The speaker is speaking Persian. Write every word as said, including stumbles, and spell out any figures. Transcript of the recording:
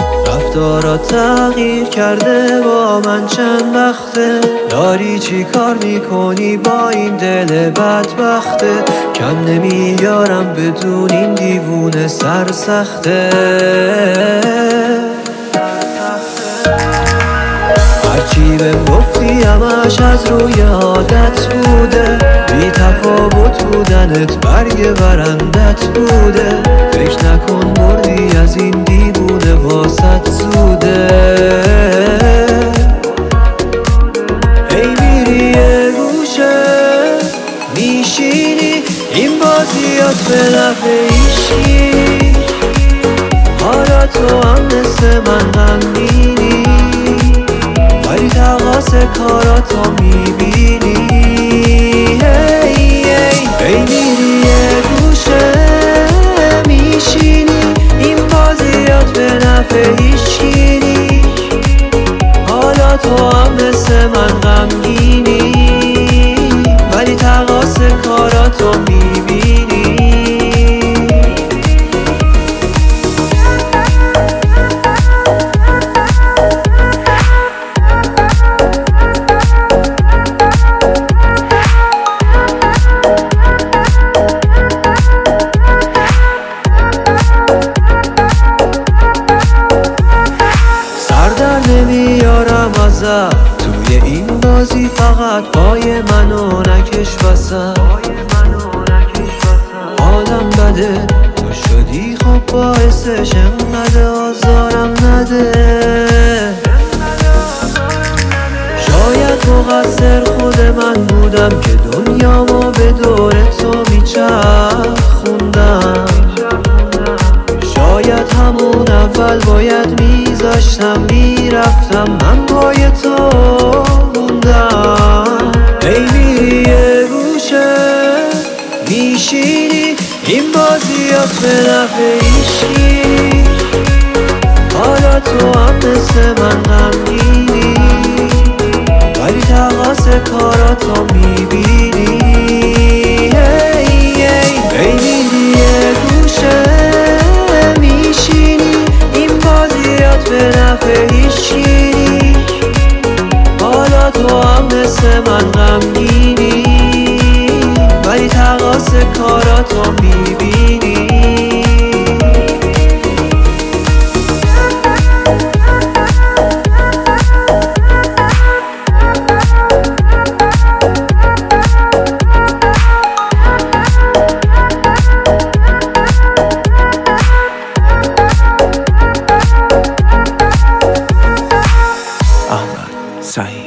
رفتارات تغییر کرده با من چند وقته. داری چی کار میکنی با این دل بدبخته؟ کم نمیارم بدون این دیوونه سرسخته. هرچی بهم گفتی همش از روی عادت بوده، بی تفاوت بودنت برگ برندت بوده. فکر نکن بردی از این دیوونه واسط زوده. ای میری یه گوشه میشینی، این بازیات به نفع هیچکی. حالا تو هم مثل من غمگینی، ولی تقاص کاراتو میبینی. hey, hey. ای میری یه گوشه میشینی، این بازیات به نفع هیچکی نی. حالا تو هم مثل من غمگینی، ولی تقاص کاراتو میبینی. نمیارم ازت توی این بازی، فقط پای منو نکش وسط. حالم بده تو شدی خب باعثش، انقدر آزارم نده. شاید مقصر خود من بودم که دنیامو به دور تو میچرخوندم. شاید همون اول باید میذاشتم میرفتم، من پای تو موندم. ای میری یه گوشه میشینی، این بازیات به نفع هیچکی. حالا تو هم مثل من غمگینی، ولی تقاص کاراتو میبینی. hey, hey. ای میری یه گوشه میشینی، این بازیات به نفع هیچکی. حالا تو هم مثل من غمگینی، ولی تقاص کاراتو میبینی. Ahmad Saeed.